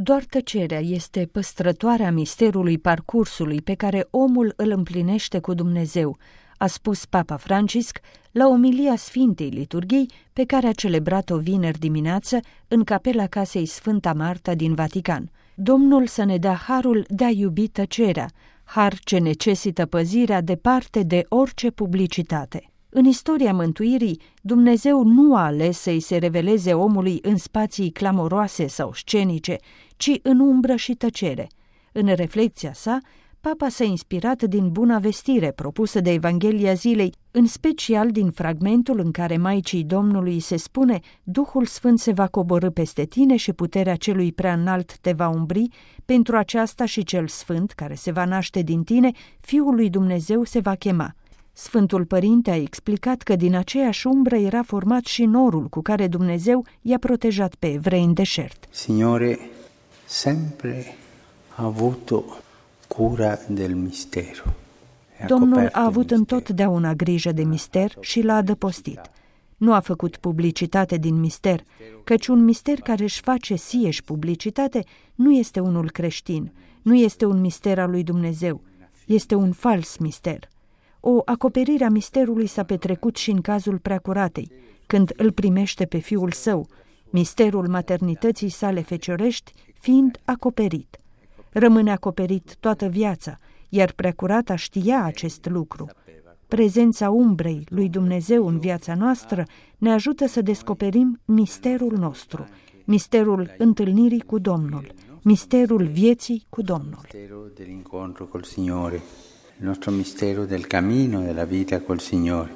Doar tăcerea este păstrătoarea misterului parcursului pe care omul îl împlinește cu Dumnezeu, a spus Papa Francisc la omilia Sfintei Liturghii pe care a celebrat-o vineri dimineață în capela casei Sfânta Marta din Vatican. Domnul să ne dea harul de a iubi tăcerea, har ce necesită păzirea departe de orice publicitate. În istoria mântuirii, Dumnezeu nu a ales să-i se reveleze omului în spații clamoroase sau scenice, ci în umbră și tăcere. În reflecția sa, Papa s-a inspirat din Buna Vestire propusă de Evanghelia zilei, în special din fragmentul în care Maicii Domnului se spune: Duhul Sfânt se va coborî peste tine și puterea celui preaînalt te va umbri, pentru aceasta și cel Sfânt, care se va naște din tine, Fiul lui Dumnezeu se va chema. Sfântul Părinte a explicat că din aceeași umbră era format și norul cu care Dumnezeu i-a protejat pe evrei în deșert. Signore sempre ha avuto cura del mistero. Domnul a avut întotdeauna grijă de mister și l-a adăpostit. Nu a făcut publicitate din mister, căci un mister care își face sieși publicitate nu este unul creștin, nu este un mister al lui Dumnezeu, este un fals mister. O acoperire a misterului s-a petrecut și în cazul Preacuratei, când îl primește pe fiul său, misterul maternității sale feciorești fiind acoperit. Rămâne acoperit toată viața, iar Preacurata știa acest lucru. Prezența umbrei lui Dumnezeu în viața noastră ne ajută să descoperim misterul nostru, misterul întâlnirii cu Domnul, misterul vieții cu Domnul. Il nostro mistero del cammino e della vita col Signore.